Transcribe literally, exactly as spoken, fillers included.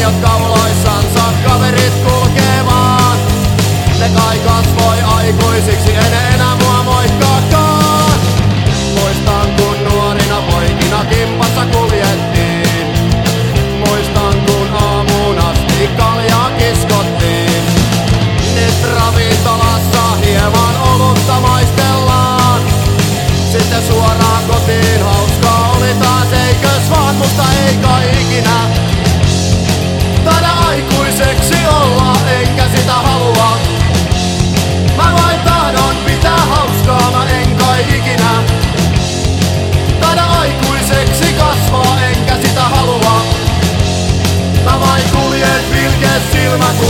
huuliot kauloissansa kaverit kulkemaan. Ne kai kasvoi aikuisiksi, en enää mua moikkaakaan. Muistan kun nuorina poikina kimpassa kuljettiin. Muistan kun aamuun asti kaljaa kiskottiin. Nyt ravintolassa hieman olutta maistellaan. Sitten suoraan kotiin, hauskaa oli taas eikös vaan, musta ei kai ikinä taida aikuiseksi olla, enkä sitä halua. Mä vain tahdon pitää hauskaa, mä en kai ikinä taida aikuiseksi kasvaa, enkä sitä halua. Mä vain kuljen vilkees silmät